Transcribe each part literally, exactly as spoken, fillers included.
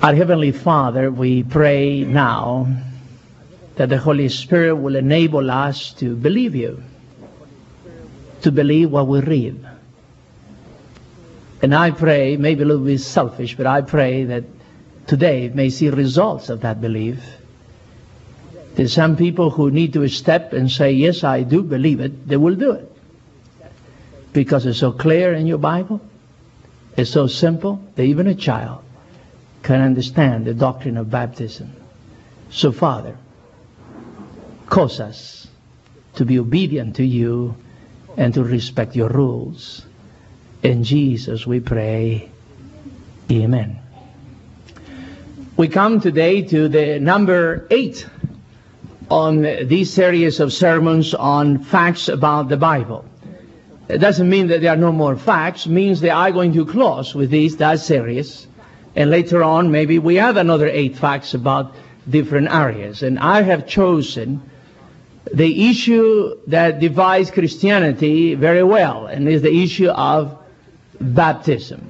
Our Heavenly Father, we pray now that the Holy Spirit will enable us to believe you, to believe what we read. And I pray, maybe a little bit selfish, but I pray that today may see results of that belief. There's some people who need to step and say, yes, I do believe it. They will do it. Because it's so clear in your Bible. It's so simple that even a child can understand the doctrine of baptism. So, Father, cause us to be obedient to you and to respect your rules. In Jesus we pray. Amen. We come today to the number eight on this series of sermons on facts about the Bible. It doesn't mean that there are no more facts. It means they are going to close with this, that series. And later on, maybe we have another eight facts about different areas. And I have chosen the issue that divides Christianity very well, and is the issue of baptism.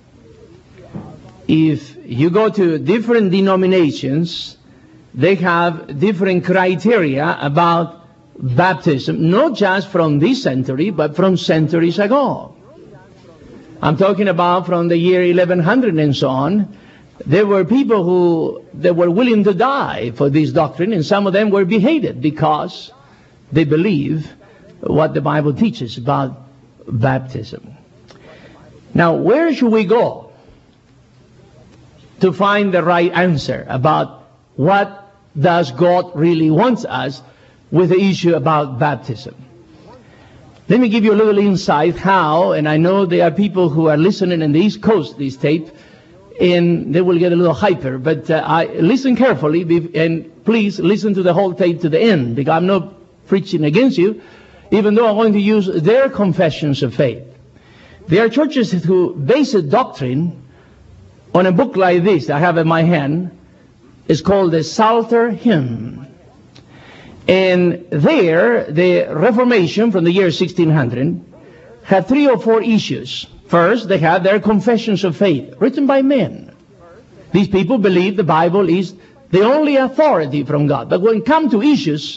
If you go to different denominations, they have different criteria about baptism, not just from this century, but from centuries ago. I'm talking about from the year eleven hundred and so on. There were people who they were willing to die for this doctrine, and some of them were beheaded because they believe what the Bible teaches about baptism. Now, where should we go to find the right answer about what does God really wants us with the issue about baptism? Let me give you a little insight how, and I know there are people who are listening in the East Coast, this tape, and they will get a little hyper, but uh, I listen carefully, and please listen to the whole tape to the end, because I'm not preaching against you, even though I'm going to use their confessions of faith. There are churches who base a doctrine on a book like this I have in my hand. It's called the Psalter Hymn. And there, the Reformation from the year sixteen hundred had three or four issues. First, they had their confessions of faith, written by men. These people believe the Bible is the only authority from God. But when it comes to issues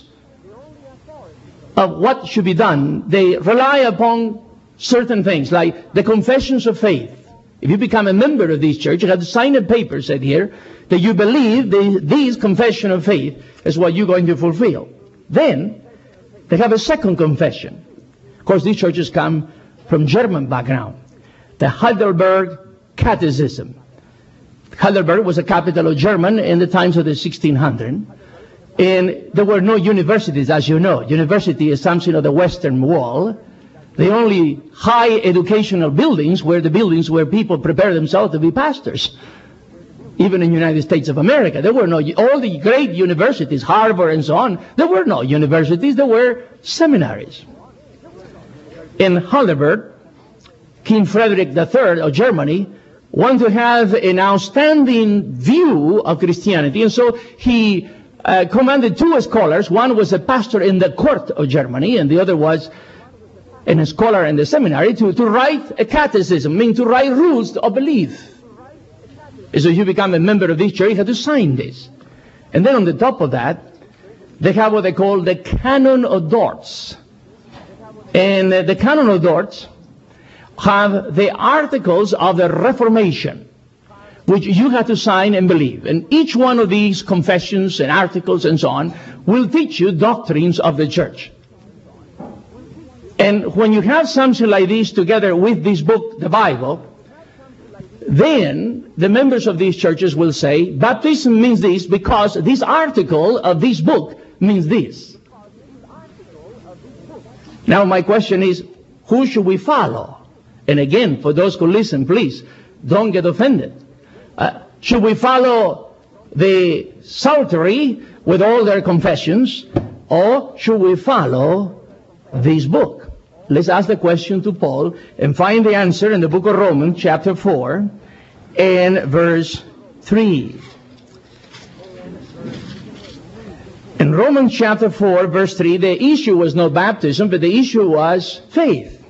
of what should be done, they rely upon certain things, like the confessions of faith. If you become a member of this church, you have to sign a paper, said here, that you believe the, this confession of faith is what you're going to fulfill. Then, they have a second confession. Of course, these churches come from German background. The Heidelberg Catechism. Heidelberg was the capital of Germany in the times of the sixteen hundreds. And there were no universities, as you know. University is something of the Western wall. The only high educational buildings were the buildings where people prepare themselves to be pastors. Even in the United States of America, there were no, all the great universities, Harvard and so on, there were no universities, there were seminaries. In Heidelberg, King Frederick the Third of Germany wanted to have an outstanding view of Christianity, and so he uh, commanded two scholars. One was a pastor in the court of Germany, and the other was and a scholar in the seminary to, to write a catechism, meaning to write rules of belief. And so if you become a member of this church, you have to sign this. And then on the top of that, they have what they call the Canon of Dort. And uh, the Canon of Dort have the articles of the Reformation, which you have to sign and believe. And each one of these confessions and articles and so on will teach you doctrines of the church. And when you have something like this together with this book, the Bible, then the members of these churches will say, baptism means this because this article of this book means this. Now my question is, who should we follow? And again, for those who listen, please, don't get offended. Uh, should we follow the Psaltery with all their confessions, or should we follow this book? Let's ask the question to Paul and find the answer in the book of Romans, chapter four, and verse three. In Romans chapter four, verse three, the issue was not baptism, but the issue was faith.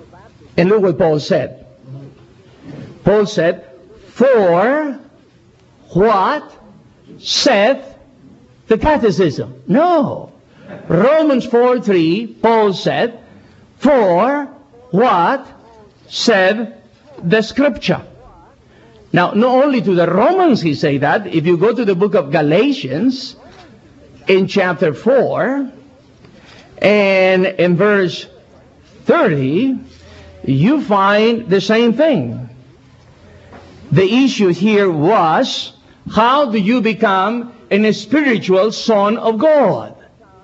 And look what Paul said. Paul said, for what saith the catechism. No. Romans four three, Paul said, for what said the Scripture. Now, not only to the Romans he say that. If you go to the book of Galatians, in chapter four, and in verse thirty, you find the same thing. The issue here was, how do you become a spiritual son of God?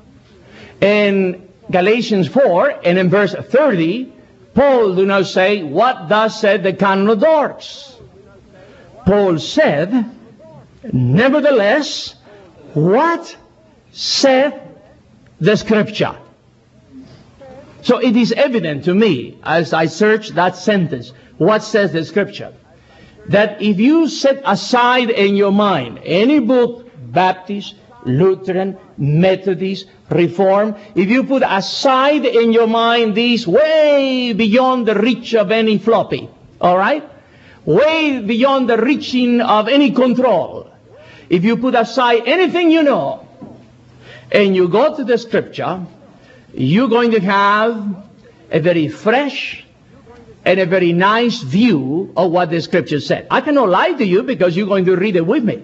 In Galatians four, and in verse thirty, Paul do not say, what thus said the canon of Dorcas? Paul said, nevertheless, what saith the Scripture? So it is evident to me, as I search that sentence, what says the Scripture, that if you set aside in your mind any book, Baptist, Lutheran, Methodist, Reform, if you put aside in your mind these way beyond the reach of any floppy, all right? Way beyond the reaching of any control. If you put aside anything you know, and you go to the Scripture, you're going to have a very fresh and a very nice view of what the Scripture said. I cannot lie to you because you're going to read it with me.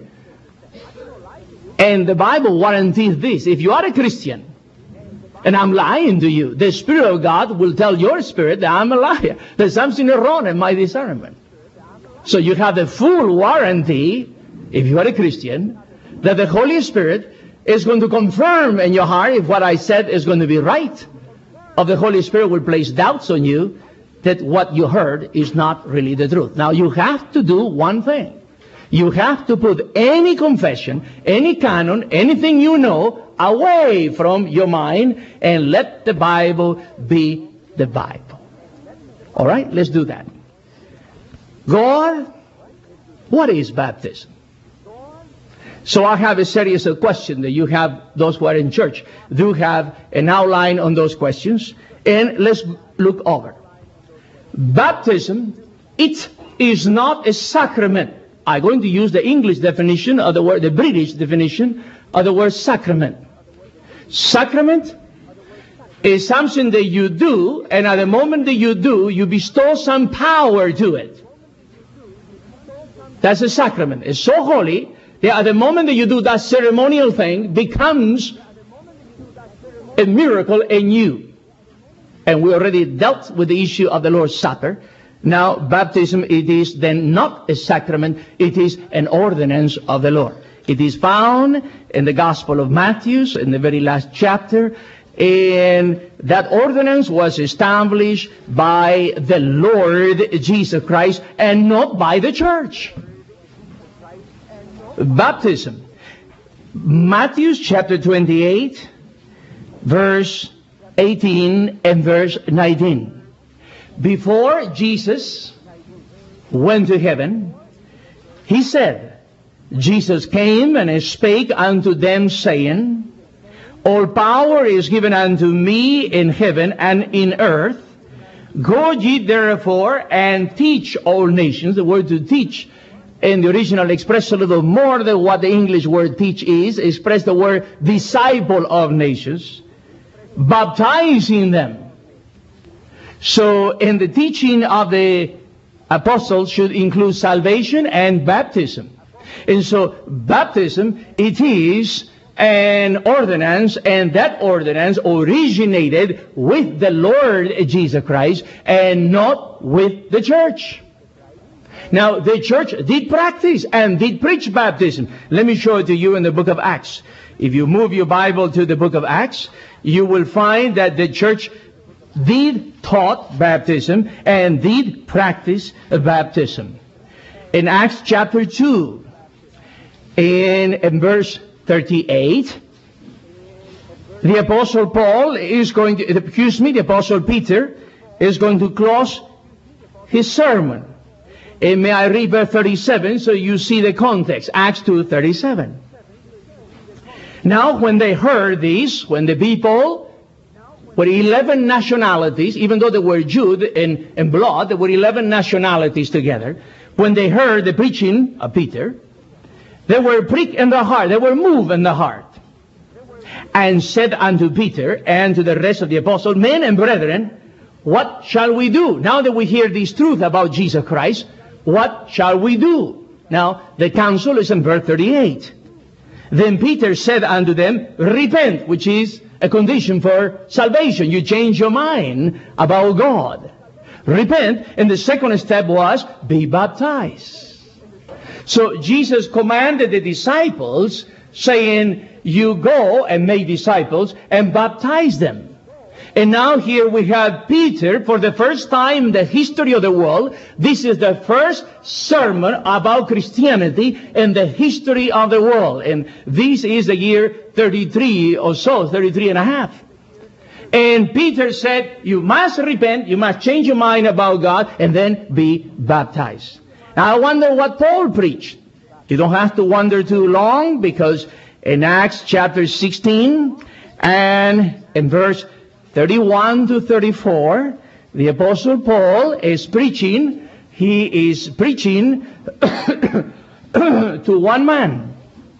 And the Bible guarantees this. If you are a Christian, and I'm lying to you, the Spirit of God will tell your spirit that I'm a liar. There's something wrong in my discernment. So you have the full warranty, if you are a Christian, that the Holy Spirit is going to confirm in your heart if what I said is going to be right. Or the Holy Spirit will place doubts on you that what you heard is not really the truth. Now you have to do one thing. You have to put any confession, any canon, anything you know away from your mind and let the Bible be the Bible. All right, let's do that. God, what is baptism? So I have a series of questions that you have, those who are in church, do have an outline on those questions. And let's look over. Baptism, it is not a sacrament. I'm going to use the English definition of the word, the British definition of the word sacrament. Sacrament is something that you do, and at the moment that you do, you bestow some power to it. That's a sacrament. It's so holy that at the moment that you do that ceremonial thing, becomes a miracle in you. And we already dealt with the issue of the Lord's Supper. Now, baptism, it is then not a sacrament, it is an ordinance of the Lord. It is found in the Gospel of Matthew, in the very last chapter, and that ordinance was established by the Lord Jesus Christ and not by the church. Baptism. Matthew chapter twenty-eight, verse eighteen and verse nineteen. Before Jesus went to heaven, he said, Jesus came and spake unto them, saying, all power is given unto me in heaven and in earth. Go ye therefore and teach all nations. The word to teach in the original express a little more than what the English word teach is. Express the word disciple of nations, baptizing them. So in the teaching of the apostles should include salvation and baptism. And so baptism, it is an ordinance, and that ordinance originated with the Lord Jesus Christ and not with the church. Now, the church did practice and did preach baptism. Let me show it to you in the book of Acts. If you move your Bible to the book of Acts, you will find that the church did taught baptism and did practice baptism. In Acts chapter two, in, in verse thirty-eight, the Apostle Paul is going to, excuse me, the Apostle Peter is going to close his sermon. And may I read verse thirty-seven so you see the context. Acts two thirty-seven. Now when they heard this, when the people were eleven nationalities, even though they were Jude in, in blood, there were eleven nationalities together. When they heard the preaching of Peter, They were pricked in the heart. They were moved in the heart. And said unto Peter and to the rest of the apostles, men and brethren, what shall we do? Now that we hear this truth about Jesus Christ, what shall we do? Now, the counsel is in verse thirty-eight. Then Peter said unto them, repent, which is a condition for salvation. You change your mind about God. Repent. And the second step was, be baptized. So Jesus commanded the disciples, saying, you go and make disciples and baptize them. And now here we have Peter, for the first time in the history of the world, this is the first sermon about Christianity in the history of the world. And this is the year thirty-three or so, thirty-three and a half. And Peter said, you must repent, you must change your mind about God, and then be baptized. Now I wonder what Paul preached. You don't have to wonder too long, because in Acts chapter sixteen and in verse thirty-one to thirty-four, the Apostle Paul is preaching. He is preaching to one man.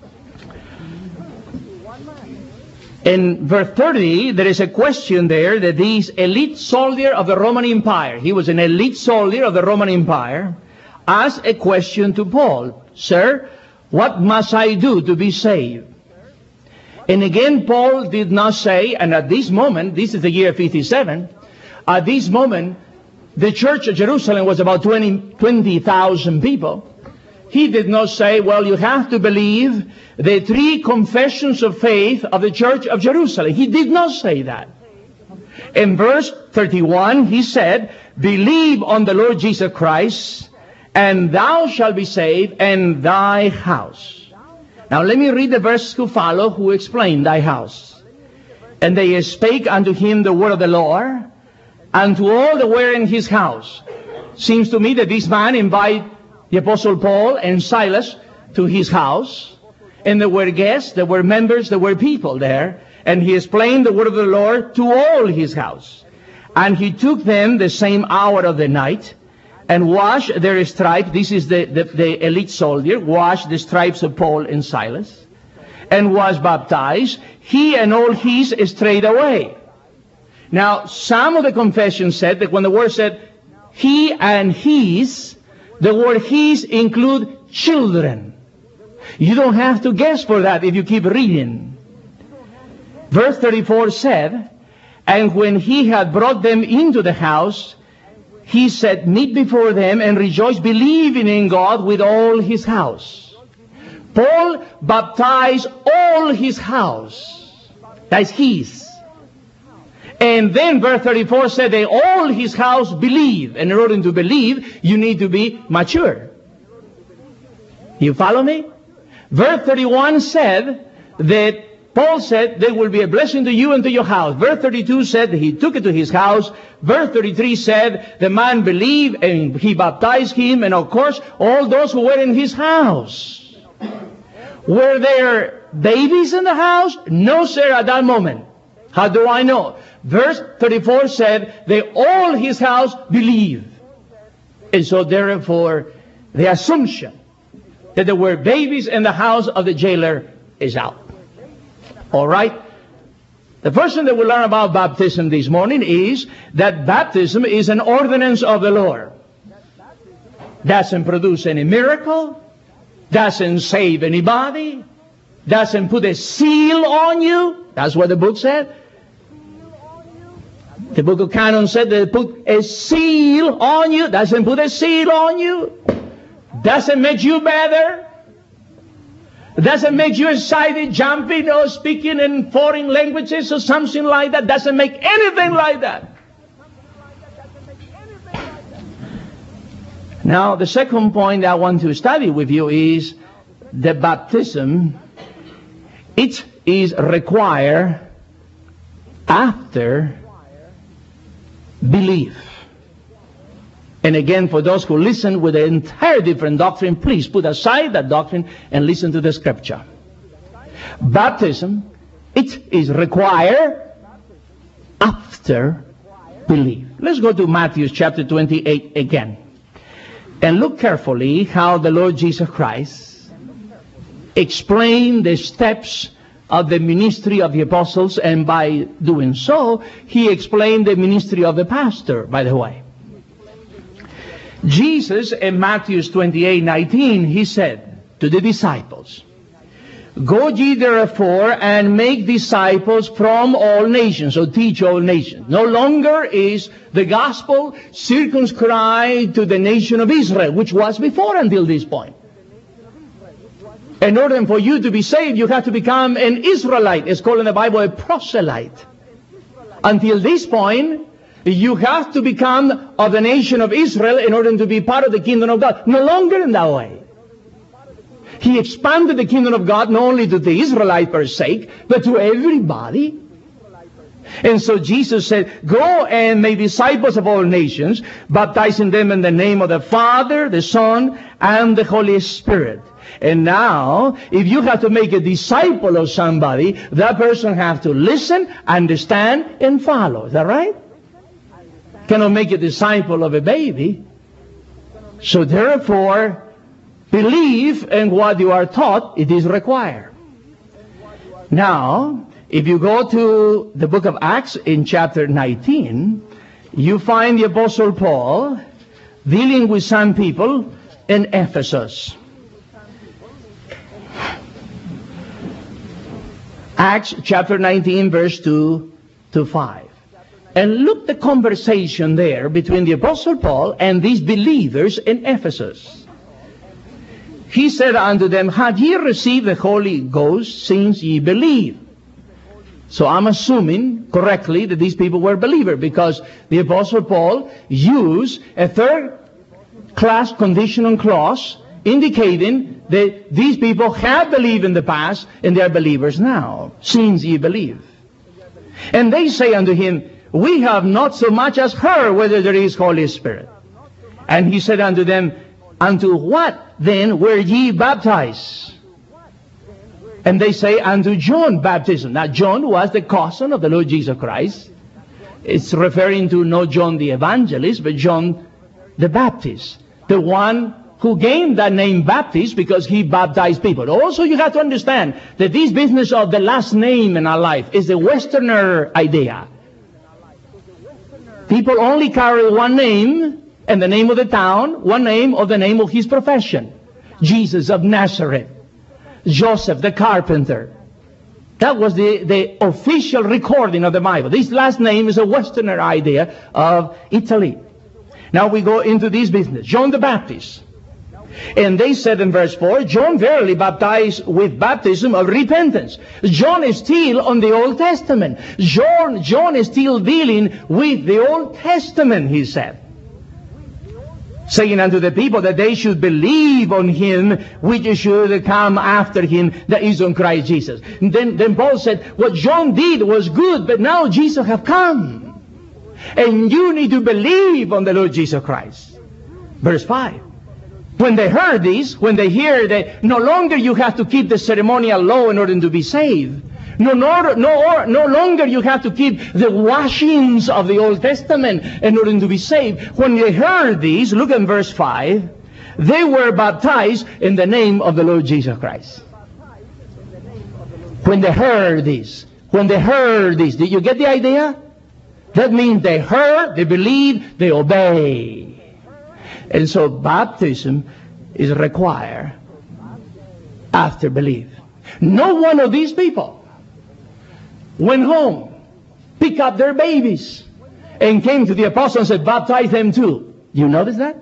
In verse thirty, there is a question there that this elite soldier of the Roman Empire, he was an elite soldier of the Roman Empire, asked a question to Paul. Sir, what must I do to be saved? And again, Paul did not say, and at this moment, this is the year fifty-seven, at this moment, the church of Jerusalem was about twenty thousand people. He did not say, well, you have to believe the three confessions of faith of the church of Jerusalem. He did not say that. In verse thirty-one, he said, believe on the Lord Jesus Christ, and thou shalt be saved, and thy house. Now let me read the verse to follow, who explained thy house. And they spake unto him the word of the Lord, and to all that were in his house. Seems to me that this man invited the Apostle Paul and Silas to his house. And there were guests, there were members, there were people there. And he explained the word of the Lord to all his house. And he took them the same hour of the night, and washed their stripes. This is the, the, the elite soldier, washed the stripes of Paul and Silas, and was baptized, he and all his straight away. Now, some of the confessions said that when the word said he and his, the word his include children. You don't have to guess for that if you keep reading. Verse thirty-four said, and when he had brought them into the house, he said, meet before them and rejoice, believing in God with all his house. Paul baptized all his house. That's his. And then verse thirty-four said that all his house believe. And in order to believe, you need to be mature. You follow me? Verse thirty-one said that Paul said, there will be a blessing to you and to your house. Verse thirty-two said that he took it to his house. Verse thirty-three said the man believed and he baptized him. And of course, all those who were in his house. Were there babies in the house? No, sir, at that moment. How do I know? Verse thirty-four said that all his house believed. And so therefore, the assumption that there were babies in the house of the jailer is out. All right? The first thing that we learn about baptism this morning is that baptism is an ordinance of the Lord. Doesn't produce any miracle. Doesn't save anybody. Doesn't put a seal on you. That's what the book said. The book of Canon said that it put a seal on you. Doesn't put a seal on you. Doesn't make you better. Doesn't make you excited, jumping, or speaking in foreign languages or something like that. Doesn't make anything like that. Now, the second point I want to study with you is the baptism. It is required after belief. And again, for those who listen with an entire different doctrine, please put aside that doctrine and listen to the scripture. Baptism, it is required after belief. Let's go to Matthew chapter twenty-eight again. And look carefully how the Lord Jesus Christ explain the steps of the ministry of the apostles, and by doing so, he explained the ministry of the pastor, by the way. Jesus, in Matthew twenty-eight nineteen, he said to the disciples, "Go ye therefore and make disciples from all nations," or teach all nations. No longer is the gospel circumscribed to the nation of Israel, which was before until this point. In order for you to be saved, you have to become an Israelite. It's called in the Bible a proselyte. Until this point, you have to become of the nation of Israel in order to be part of the kingdom of God. No longer in that way. He expanded the kingdom of God not only to the Israelite per se, but to everybody. And so Jesus said, "Go and make disciples of all nations, baptizing them in the name of the Father, the Son, and the Holy Spirit." And now, if you have to make a disciple of somebody, that person has to listen, understand, and follow. Is that right? Cannot make a disciple of a baby. So therefore, believe in what you are taught. It is required. Now, if you go to the book of Acts in chapter nineteen, you find the Apostle Paul dealing with some people in Ephesus. Acts chapter nineteen, verse two to five. And look the conversation there between the Apostle Paul and these believers in Ephesus. He said unto them, "Have ye received the Holy Ghost since ye believe?" So I'm assuming correctly that these people were believers, because the Apostle Paul used a third-class conditional clause indicating that these people have believed in the past and they are believers now, since ye believe. And they say unto him, "We have not so much as heard whether there is Holy Spirit." And he said unto them, "Unto what then were ye baptized?" And they say, "Unto John baptism." Now John was the cousin of the Lord Jesus Christ. It's referring to not John the Evangelist, but John the Baptist, the one who gained that name Baptist because he baptized people. Also, you have to understand that this business of the last name in our life is a Westerner idea. People only carry one name and the name of the town, one name or the name of his profession. Jesus of Nazareth, Joseph the carpenter. That was the, the official recording of the Bible. This last name is a Westerner idea of Italy. Now we go into this business. John the Baptist. And they said in verse four, "John verily baptized with baptism of repentance." John is still on the Old Testament. John, John is still dealing with the Old Testament, he said. Saying unto the people that they should believe on him which should come after him, that is on Christ Jesus. And then, then Paul said, what John did was good, but now Jesus have come. And you need to believe on the Lord Jesus Christ. Verse five. When they heard this, when they hear that no longer you have to keep the ceremonial law in order to be saved, no, no, no, no longer you have to keep the washings of the Old Testament in order to be saved. When they heard this, look at verse five, they were baptized in the name of the Lord Jesus Christ. When they heard this, when they heard this, did you get the idea? That means they heard, they believe, they obey. And so baptism is required after belief. No one of these people went home, picked up their babies, and came to the apostles and said, "Baptize them too." You notice that?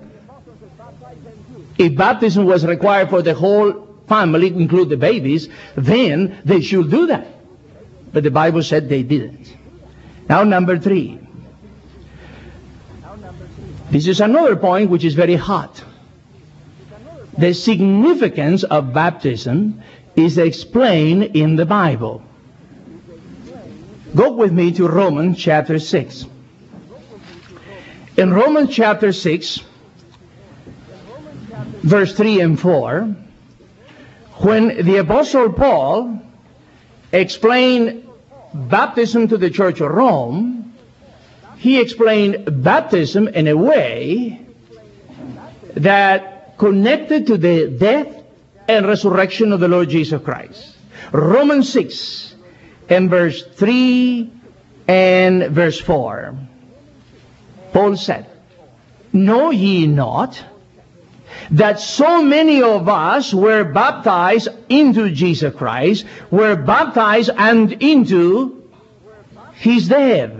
If baptism was required for the whole family, include the babies, then they should do that. But the Bible said they didn't. Now number three. This is another point which is very hot. The significance of baptism is explained in the Bible. Go with me to Romans chapter six. In Romans chapter six, verse three and four, when the Apostle Paul explained baptism to the Church of Rome, he explained baptism in a way that connected to the death and resurrection of the Lord Jesus Christ. Romans six and verse three and verse four. Paul said, know ye not that so many of us were baptized into Jesus Christ, were baptized and into his death.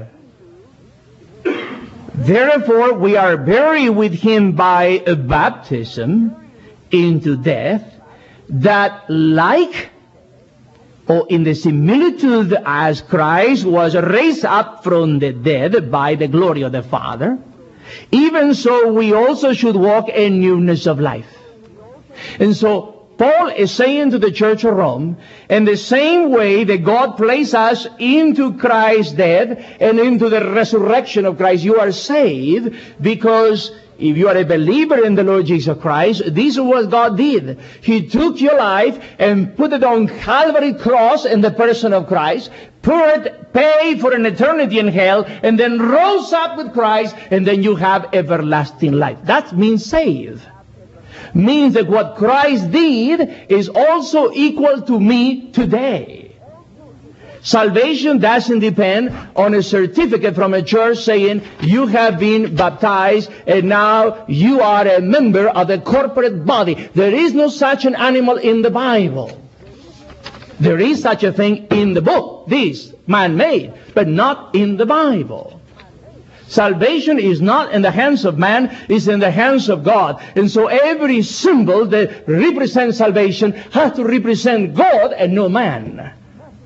Therefore we are buried with him by a baptism into death, that like or in the similitude as Christ was raised up from the dead by the glory of the Father, even so we also should walk in newness of life. And so Paul is saying to the church of Rome, in the same way that God placed us into Christ's death and into the resurrection of Christ, you are saved because if you are a believer in the Lord Jesus Christ, this is what God did. He took your life and put it on Calvary cross in the person of Christ, put, paid for an eternity in hell, and then rose up with Christ, and then you have everlasting life. That means saved. Means that what Christ did is also equal to me today. Salvation doesn't depend on a certificate from a church saying you have been baptized and now you are a member of the corporate body. There is no such an animal in the Bible. There is such a thing in the book, this, man-made, but not in the Bible. Salvation is not in the hands of man, it's in the hands of God. And so every symbol that represents salvation has to represent God and no man.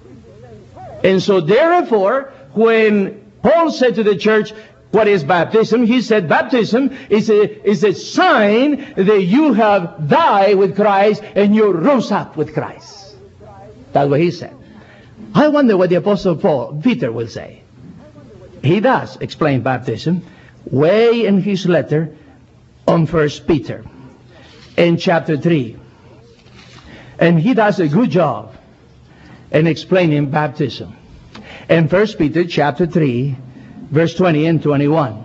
And so therefore, when Paul said to the church, what is baptism? He said baptism is a, is a sign that you have died with Christ and you rose up with Christ. That's what he said. I wonder what the Apostle Paul, Peter will say. He does explain baptism way in his letter on First Peter in chapter three. And he does a good job in explaining baptism. In First Peter chapter three, verse twenty and twenty-one.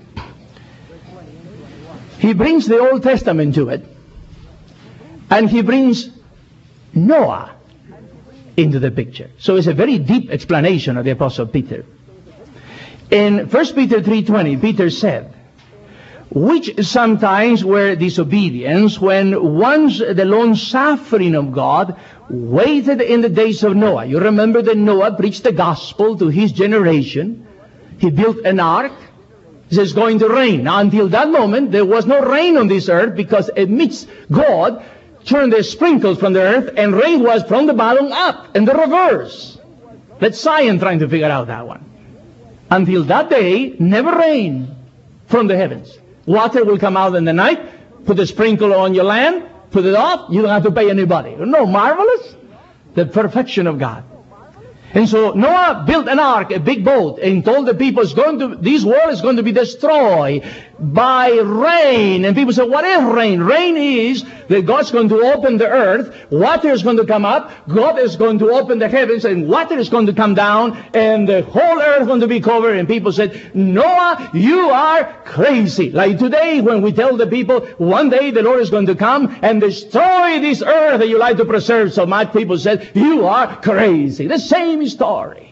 He brings the Old Testament to it, and he brings Noah into the picture. So it's a very deep explanation of the Apostle Peter. In First Peter three twenty, Peter said, which sometimes were disobedience, when once the long suffering of God waited in the days of Noah. You remember that Noah preached the gospel to his generation. He built an ark. He says it's going to rain. Now, until that moment, there was no rain on this earth because amidst God turned the sprinkles from the earth and rain was from the bottom up and the reverse. That's science trying to figure out that one. Until that day, never rain from the heavens. Water will come out in the night, put a sprinkle on your land, put it off, you don't have to pay anybody. No, marvelous? The perfection of God. And so Noah built an ark, a big boat, and told the people, it's going to, this world is going to be destroyed by rain. And people say, what is rain? Rain is that God's going to open the earth, water is going to come up, God is going to open the heavens, and water is going to come down, and the whole earth is going to be covered. And people said, Noah, you are crazy. Like today when we tell the people, one day the Lord is going to come and destroy this earth that you like to preserve so much, people said, you are crazy. The same story.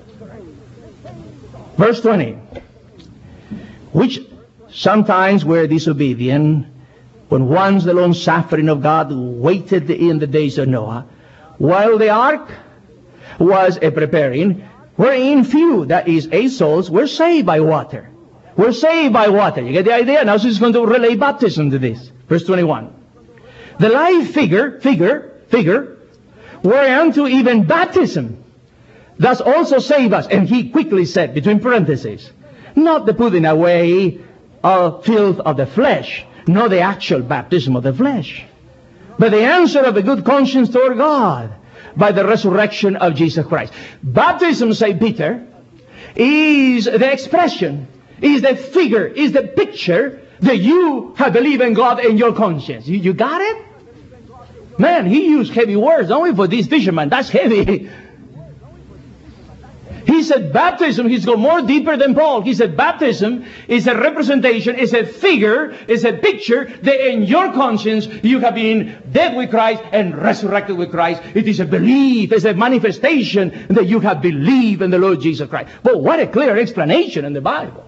Verse twenty. Which sometimes were disobedient, when once the long suffering of God waited in the days of Noah, while the ark was a preparing, wherein few, that is, eight souls, were saved by water. Were saved by water. You get the idea? Now she's going to relate baptism to this. Verse twenty-one. The live figure, figure, figure, whereunto even baptism does also save us. And he quickly said, between parentheses, not the putting away of filth of the flesh, not the actual baptism of the flesh, but the answer of a good conscience toward God by the resurrection of Jesus Christ. Baptism, say Peter, is the expression, is the figure, is the picture that you have believed in God in your conscience. You, you got it? Man, he used heavy words, only for this fisherman. That's heavy. He said baptism, he's gone more deeper than Paul. He said baptism is a representation, is a figure, is a picture that in your conscience you have been dead with Christ and resurrected with Christ. It is a belief, it's a manifestation that you have believed in the Lord Jesus Christ. But what a clear explanation in the Bible.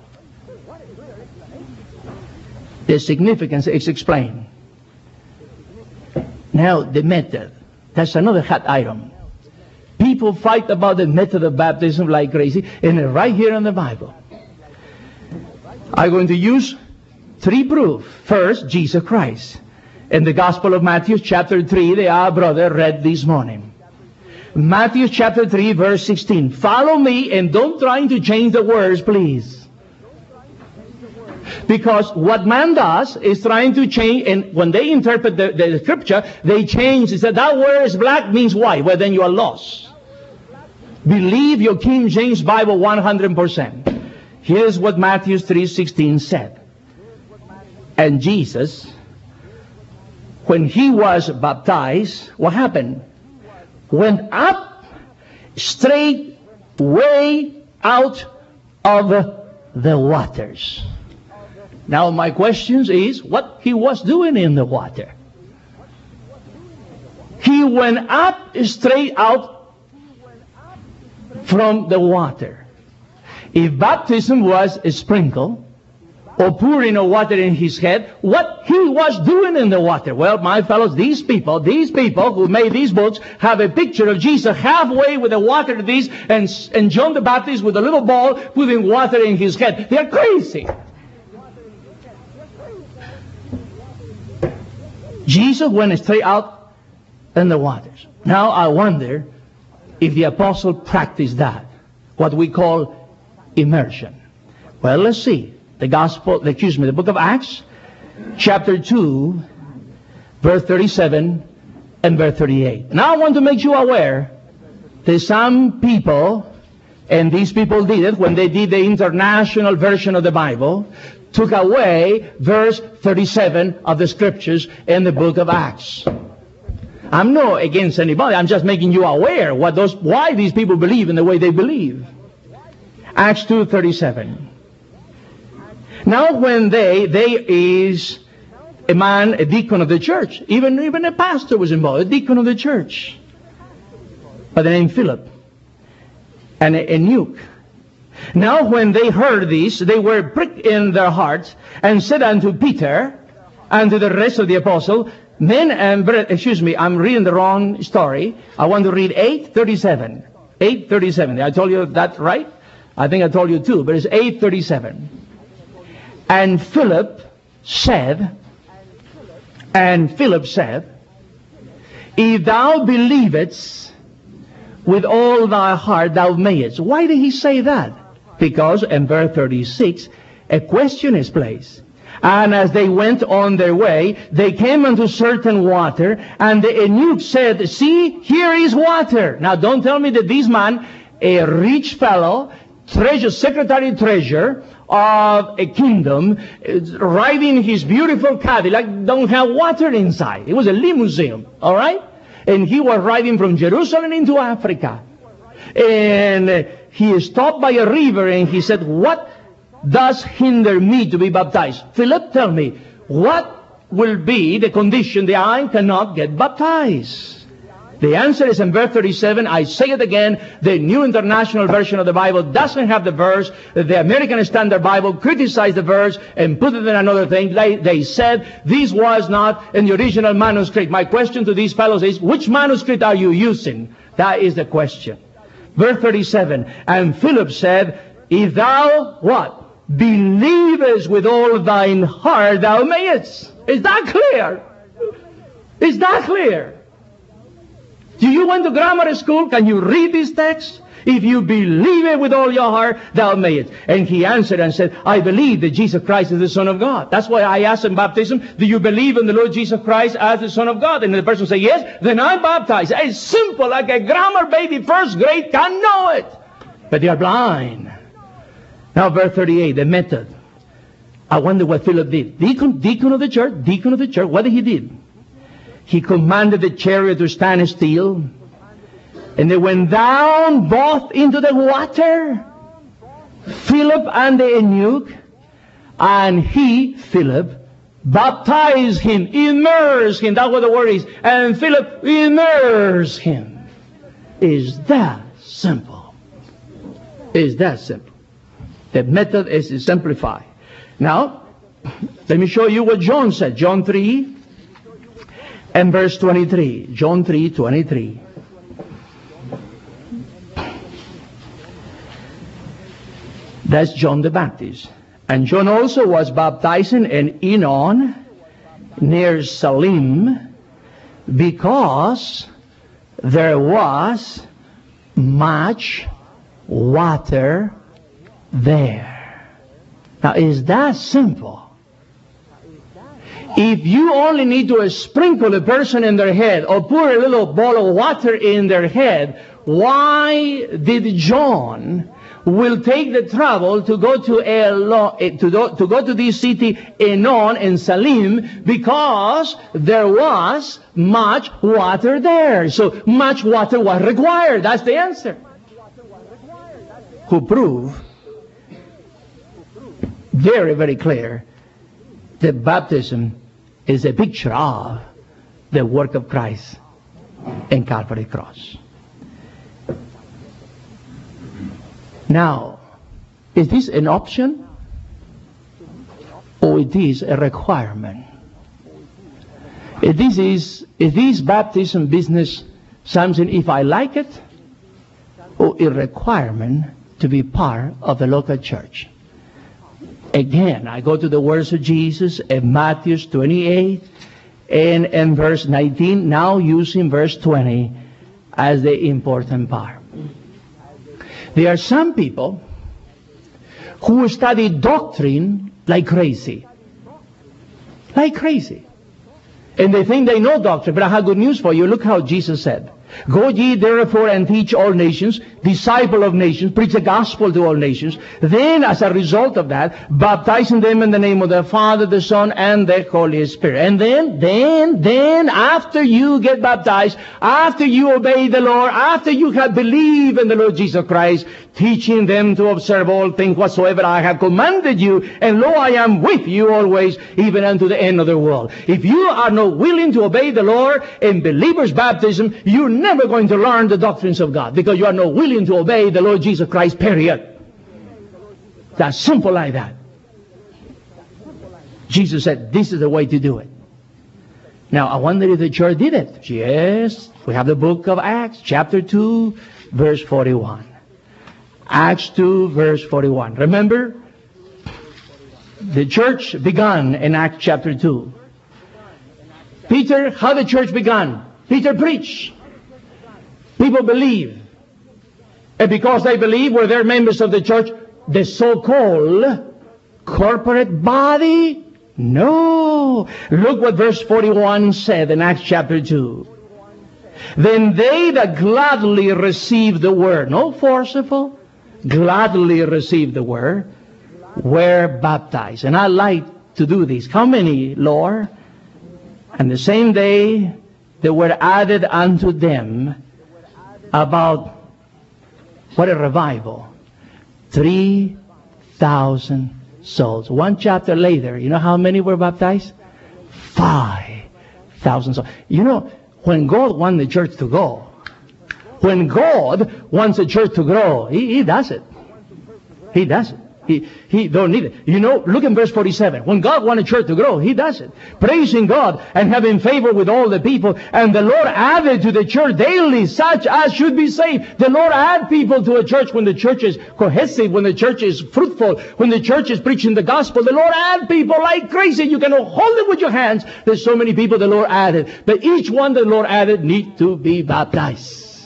The significance is explained. Now, the method. That's another hot item. People fight about the method of baptism like crazy, and it's right here in the Bible. I'm going to use three proofs. First, Jesus Christ. In the Gospel of Matthew, chapter three, that our brother read this morning. Matthew chapter three, verse sixteen. Follow me and don't try to change the words, please. Because what man does is trying to change, and when they interpret the, the scripture, they change. They say that word is black means white. Well, then you are lost. Believe your King James Bible one hundred percent. Here's what Matthew three sixteen said. And Jesus, when he was baptized, what happened? Went up straight way out of the waters. Now my question is, what he was doing in the water? He went up straight out from the water. If baptism was a sprinkle or pouring of water in his head, what he was doing in the water? Well, my fellows, these people, these people who made these books have a picture of Jesus halfway with the water to this, and, and John the Baptist with a little ball putting water in his head. They are crazy. Jesus went straight out in the waters. Now I wonder if the apostle practiced that, what we call immersion. Well, let's see. The gospel, excuse me, the book of Acts, chapter two, verse thirty-seven and verse thirty-eight. Now I want to make you aware that some people, and these people did it when they did the international version of the Bible, took away verse thirty-seven of the scriptures in the book of Acts. I'm not against anybody. I'm just making you aware what those, why these people believe in the way they believe. Acts two thirty-seven. Now when they, there is a man, a deacon of the church, even, even a pastor was involved, a deacon of the church, by the name Philip, and a, a eunuch. Now when they heard this, they were pricked in their hearts, and said unto Peter, and to the rest of the apostles, men and brethren, excuse me, I'm reading the wrong story. I want to read eight thirty-seven. eight thirty-seven. Did I told you that right? I think I told you too, but it's eight thirty-seven. And Philip said, and Philip said, if thou believest with all thy heart, thou mayest. Why did he say that? Because in verse thirty-six, a question is placed. And as they went on their way, they came unto certain water, and the eunuch said, see, here is water. Now don't tell me that this man, a rich fellow, treasure, secretary treasurer of a kingdom, riding his beautiful Cadillac, don't have water inside. It was a limousine, all right? And he was riding from Jerusalem into Africa. And he stopped by a river and he said, what does hinder me to be baptized? Philip, tell me, what will be the condition that I cannot get baptized? The answer is in verse thirty-seven. I say it again. The New International Version of the Bible doesn't have the verse. The American Standard Bible criticized the verse and put it in another thing. They, they said this was not in the original manuscript. My question to these fellows is, which manuscript are you using? That is the question. Verse thirty-seven. And Philip said, if thou, what? Believest with all thine heart, thou mayest. Is that clear? Is that clear? Do you went to grammar school? Can you read this text? If you believe it with all your heart, thou mayest. And he answered and said, I believe that Jesus Christ is the Son of God. That's why I asked in baptism, do you believe in the Lord Jesus Christ as the Son of God? And the person said, yes, then I'm baptized. It's simple, like a grammar baby, first grade, can know it. But they are blind. Now verse thirty-eight, the method. I wonder what Philip did. Deacon, deacon of the church, deacon of the church, what did he do? He commanded the chariot to stand still. And they went down both into the water, Philip and the eunuch, and he, Philip, baptized him, immersed him. That's what the word is. And Philip immersed him. Is that simple? Is that simple? The method is simplified. Now, let me show you what John said. John three and verse twenty-three. John three, twenty-three. That's John the Baptist. And John also was baptizing in Enon near Salim because there was much water there. Now, is that simple? If you only need to sprinkle a person in their head or pour a little ball of water in their head, why did John will take the trouble to go to El, to, do, to go to this city Enon and Salim because there was much water there. So much water was required. That's the answer. Who prove very, very clear that baptism is a picture of the work of Christ in Calvary Cross. Now, is this an option or it is a requirement? If this is, if this baptism business something if I like it, or a requirement to be part of the local church? Again, I go to the words of Jesus in Matthew twenty-eight and in verse nineteen, now using verse twenty as the important part. There are some people who study doctrine like crazy. Like crazy. And they think they know doctrine. But I have good news for you. Look how Jesus said. Go ye therefore and teach all nations, disciple of nations, preach the gospel to all nations. Then as a result of that, baptizing them in the name of the Father, the Son, and the Holy Spirit. And then, then, then, after you get baptized, after you obey the Lord, after you have believed in the Lord Jesus Christ, teaching them to observe all things whatsoever I have commanded you, and lo, I am with you always, even unto the end of the world. If you are not willing to obey the Lord in believer's baptism, you're never going to learn the doctrines of God, because you are not willing to obey the Lord Jesus Christ, period. That's simple like that. Jesus said, this is the way to do it. Now, I wonder if the church did it. Yes, we have the book of Acts, chapter two, verse forty-one. Acts two, verse forty-one. Remember, the church began in Acts chapter two. Peter, how the church began? Peter preached. People believe. And because they believe, were they members of the church, the so-called corporate body? No. Look what verse forty-one said in Acts chapter two. Then they that gladly received the word, no forcible, gladly received the word, were baptized. And I like to do this. How many, Lord? And the same day there were added unto them about, what a revival, three thousand souls. One chapter later, you know how many were baptized? Five thousand souls. You know, when God wants the church to go, when God wants the church to grow, He, he does it. He does it. He, he don't need it. You know, look in verse forty-seven. When God wants a church to grow, He does it. Praising God and having favor with all the people. And the Lord added to the church daily such as should be saved. The Lord add people to a church when the church is cohesive, when the church is fruitful, when the church is preaching the gospel. The Lord add people like crazy. You cannot hold it with your hands. There's so many people the Lord added. But each one the Lord added need to be baptized.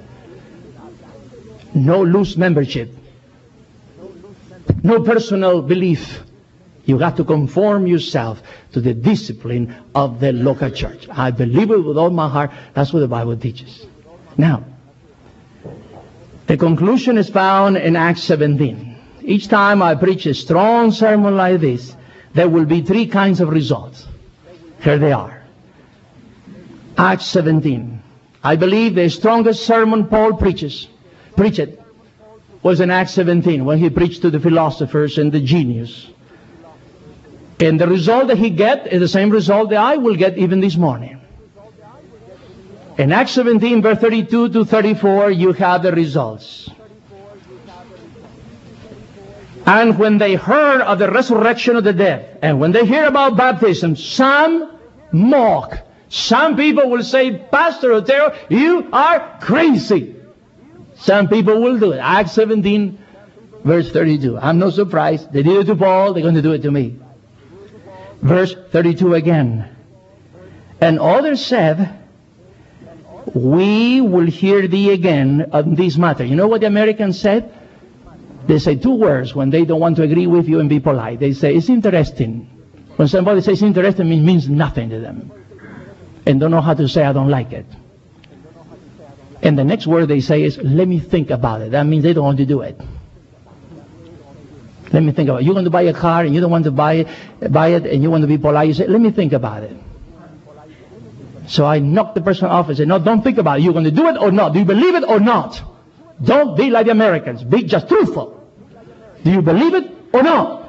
No loose membership. No personal belief. You got to conform yourself to the discipline of the local church. I believe it with all my heart. That's what the Bible teaches. Now, the conclusion is found in Acts seventeen. Each time I preach a strong sermon like this, there will be three kinds of results. Here they are. Acts seventeen. I believe the strongest sermon Paul preaches, preached was in Acts seventeen when he preached to the philosophers and the genius. And the result that he get is the same result that I will get even this morning. In Acts seventeen, verse thirty-two to thirty-four, you have the results. And when they heard of the resurrection of the dead, and when they hear about baptism, some mock. Some people will say, Pastor Otero, you are crazy. Some people will do it. Acts seventeen, verse thirty-two. I'm not surprised. They did it to Paul, they're going to do it to me. Verse thirty-two again. And others said, we will hear thee again on this matter. You know what the Americans said? They say two words when they don't want to agree with you and be polite. They say, it's interesting. When somebody says interesting, it means nothing to them. And don't know how to say, I don't like it. And the next word they say is, let me think about it. That means they don't want to do it. Let me think about it. You're going to buy a car and you don't want to buy it, buy it and you want to be polite. You say, let me think about it. So I knocked the person off and said, no, don't think about it. You're going to do it or not? Do you believe it or not? Don't be like the Americans. Be just truthful. Do you believe it or not?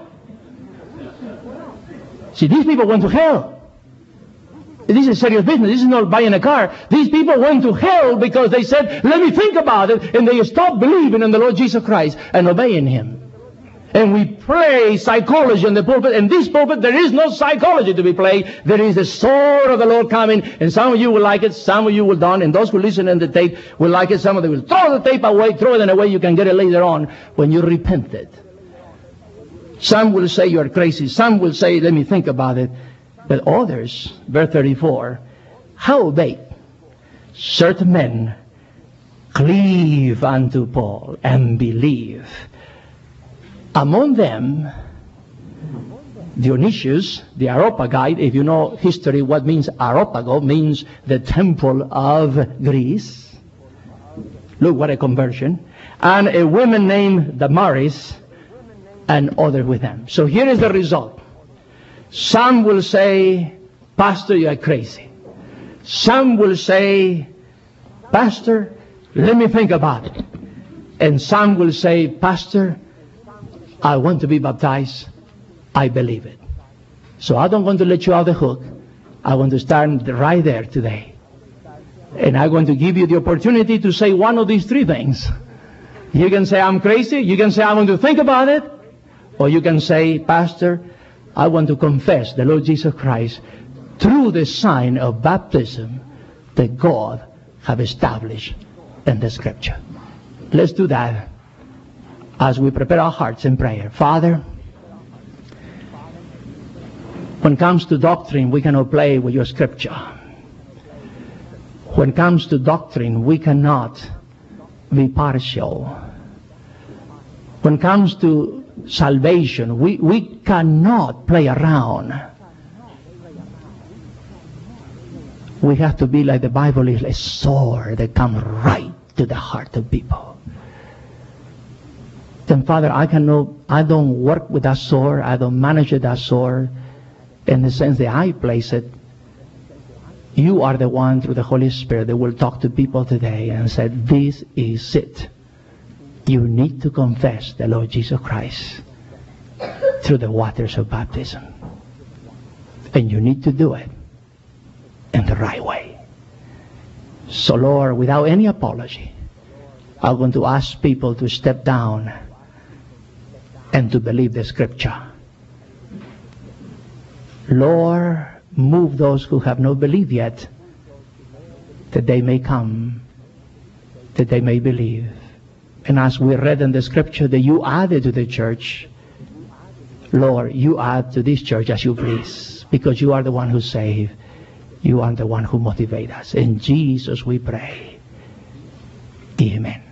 See, these people went to hell. This is serious business. This is not buying a car. These people went to hell because they said, let me think about it. And they stopped believing in the Lord Jesus Christ and obeying Him. And we play psychology in the pulpit. In this pulpit, there is no psychology to be played. There is the sword of the Lord coming. And some of you will like it. Some of you will not. And those who listen in the tape will like it. Some of them will throw the tape away. Throw it away. You can get it later on when you repented. Some will say you are crazy. Some will say, let me think about it. But others, verse thirty-four, howbeit certain men cleave unto Paul and believe. Among them, Dionysius, the Areopagite. If you know history, what means Areopago means the temple of Greece. Look what a conversion. And a woman named Damaris and others with them. So here is the result. Some will say, Pastor, you are crazy. Some will say, Pastor, let me think about it. And some will say, Pastor, I want to be baptized. I believe it. So I don't want to let you out the hook. I want to start right there today. And I'm going to give you the opportunity to say one of these three things. You can say, I'm crazy. You can say, I want to think about it. Or you can say, Pastor, I want to confess the Lord Jesus Christ through the sign of baptism that God have established in the Scripture. Let's do that as we prepare our hearts in prayer. Father, when it comes to doctrine, we cannot play with your Scripture. When it comes to doctrine, we cannot be partial. When it comes to salvation, we, we cannot play around. We have to be like the Bible is, a sword that comes right to the heart of people. Then, Father, I cannot, I don't work with that sword. I don't manage that sword in the sense that I place it. You are the one through the Holy Spirit that will talk to people today and say, this is it. You need to confess the Lord Jesus Christ through the waters of baptism. And you need to do it in the right way. So, Lord, without any apology, I'm going to ask people to step down and to believe the Scripture. Lord, move those who have not believed yet, that they may come, that they may believe. And as we read in the Scripture that you added to the church, Lord, you add to this church as you please, because you are the one who saved. You are the one who motivates us. In Jesus we pray. Amen.